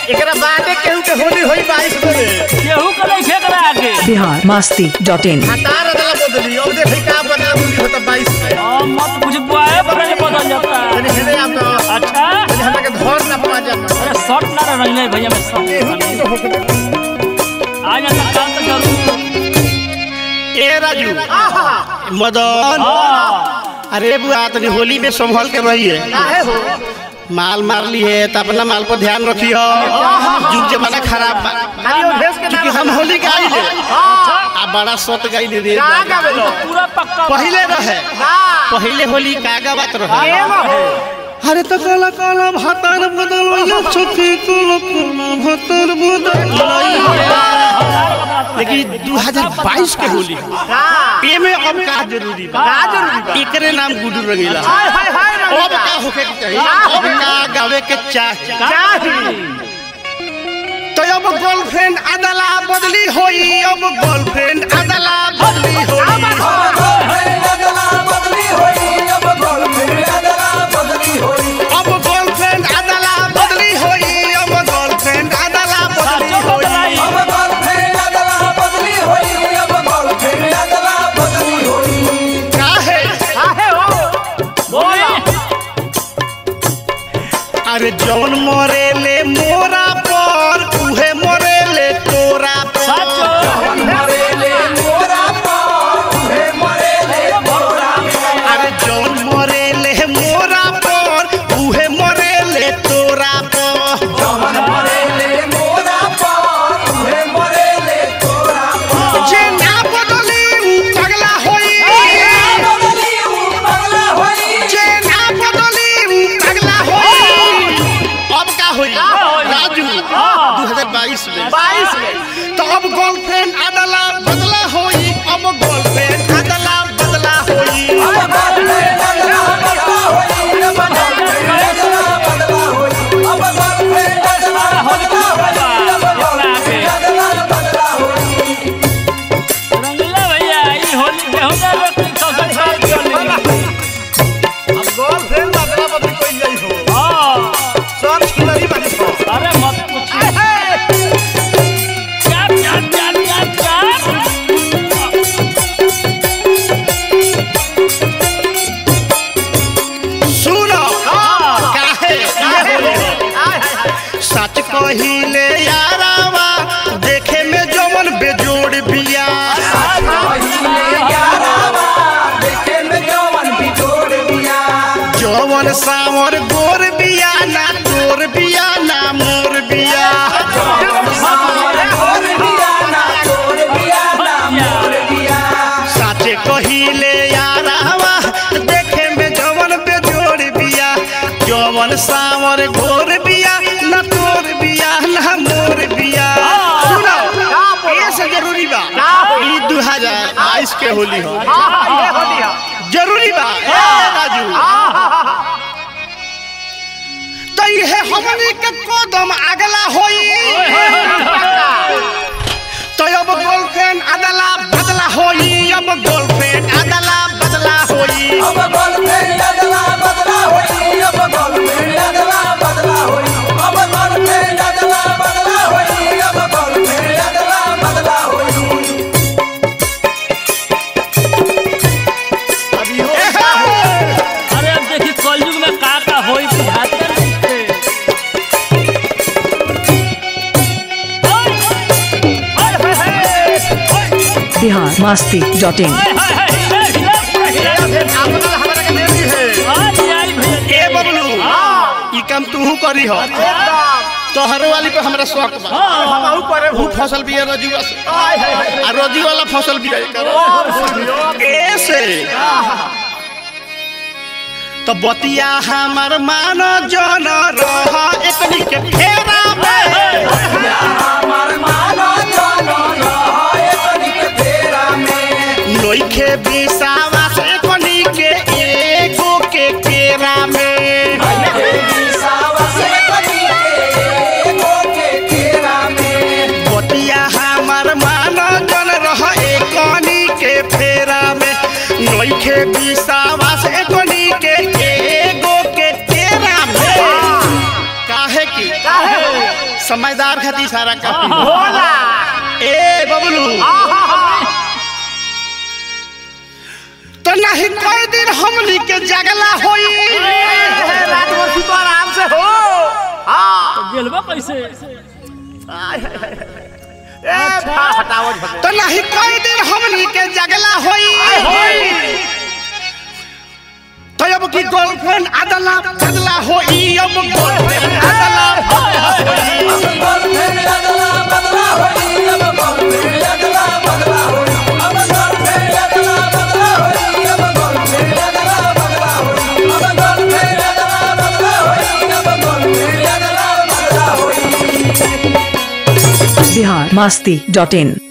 एकरा बाटे केहू के होली होई 22 को रे केहू के नहीं खेकरा आगे biharmasti.in हतार अदला बदली अब देखै का बदला बदली होता 22 में मत कुछ बुआए पहले बदल जाता है। तनी हेले आप तो अच्छा तनी हमरा के धर ना पा जा अरे शॉट ना रंगले भैया मैं सब केहू नहीं तो होके आ जाता काम तो जरूर ए राजू मदन अरे बुआ तनी होली में संभल के रही है काहे हो माल मार ली है तो अपना माल पर ध्यान रखी हो जुग जमाना खराब बा क्योंकि हम होली गाई ले आ बड़ा सत गाई ले रे पूरा पक्का पहले रहे पहले होली कागा बात रहे अरे तो काला काला भातर बदल या छोटी काला काला भातर बदल लेकिन 2022 के होली ये में अब का जरूरी बा एकरे नाम गुडू रंगीला अब का होके के चाहिए अब का गावे के चाहिए तो अब गर्लफ्रेंड अदला बदली होई अब गर्लफ्रेंड अदला बदली होई अब गर्लफ्रेंड अदला बदली होई अब गर्लफ्रेंड अदला बदली होई अब गर्लफ्रेंड अदला बदली होई अब गर्लफ्रेंड अदला बदली होई अब गर्लफ्रेंड अदला बदली होई अब गर्लफ्रेंड अदला बदली होई काहे हो बोली अरे जौन मरेले मोरा पर उहे मरेले तोरा पर सचो मरेले मोरा पर उहे मरेले तोरा पर अरे जौन मरेले मोरा पर उहे मरेले तोरा पर जौन मरेले मोरा पर उहे मरेले तोरा पर जे ना बदली उ पगला होई जे ना बदली उ पगला होई अब का होई राजू 2022 में तो अब गर्लफ्रेंड अदला बदला होई अब गर्लफ्रेंड अदला बदला होई अब गर्लफ्रेंड अदला बदला होई अब गर्लफ्रेंड अदला बदला होई अब गर्लफ्रेंड अदला बदला होई अब गर्लफ्रेंड अदला बदला होई रंगला भैया ई होली के हो जा लोग सब सब चल अब गर्लफ्रेंड अदला बदली कोई नहीं हो हां सब खिलाड़ी बने हो अरे मत पूछ चाप चाप चाप चाप चाप सुनो काहे सच कहिले यारावा देखे में जवन बेजोड़ बिया जवन सावर गोर बिया ना तोर बिया ना मोर बिया साचे कहिले यारावा देखे में जवन बेजोड़ बिया जवन सावर गोर बिया ना तोर बिया ना मोर बिया सुनो ये से जरूरी बा ई 2022 के होली हो जरूरी बा ए राजू तो ये हमनी के कदम अगला होई तो अब गर्लफ्रेंड अदला बदला होई अब गर्लफ्रेंड अदला बदला होई अब गर्लफ्रेंड अदला बदला होई अब गर्लफ्रेंड अदला बदला होई अब गर्लफ्रेंड अदला बदला होई अब गर्लफ्रेंड अदला बदला होई अभी हो अरे अब देखी कलयुग में का होई बुझाते नहीं biharmasti.in ए बबलू ई काम तूहू करी हो तोहरो वाली पे हमरा शौक बा हमहू करे भू फसल बिया रजुआ से आ रजू वाला फसल बिया ऐसे तो बतिया हमर मान जन रह एकनी के फेरा में हमर मान जन रह एकनी के फेरा में नोइखे बिसावा से एकनी के एगो के केरा में बतिया हमर मान जन रह एकनी के फेरा में नोइखे बिसावा से एकनी के एगो के केरा में काहे की समझदार खाती सारा काफी होला ए बबलू तो नहीं कोई दिन हमनी के जगला होई रात भर सुतो आराम से हो हां गेलबा कैसे ए फटाओ तो नहीं कोई दिन हमनी के जगला होई तो अब की गर्लफ्रेंड अदला बदला होई अब गर्लफ्रेंड अदला गर्लफ्रेंड अदला बदला होई अब गर्लफ्रेंड अदला बदला होई अब गर्लफ्रेंड अदला बदला होई अब गर्लफ्रेंड अदला बदला होई अब गर्लफ्रेंड अदला बदला होई अब गर्लफ्रेंड अदला बदला होई biharmasti.in